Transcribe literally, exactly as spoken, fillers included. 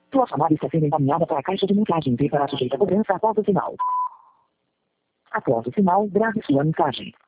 Sua chamada está sendo encaminhada para a caixa de mensagem e para sujeita a cobrança após o sinal. Após o sinal, grave sua mensagem.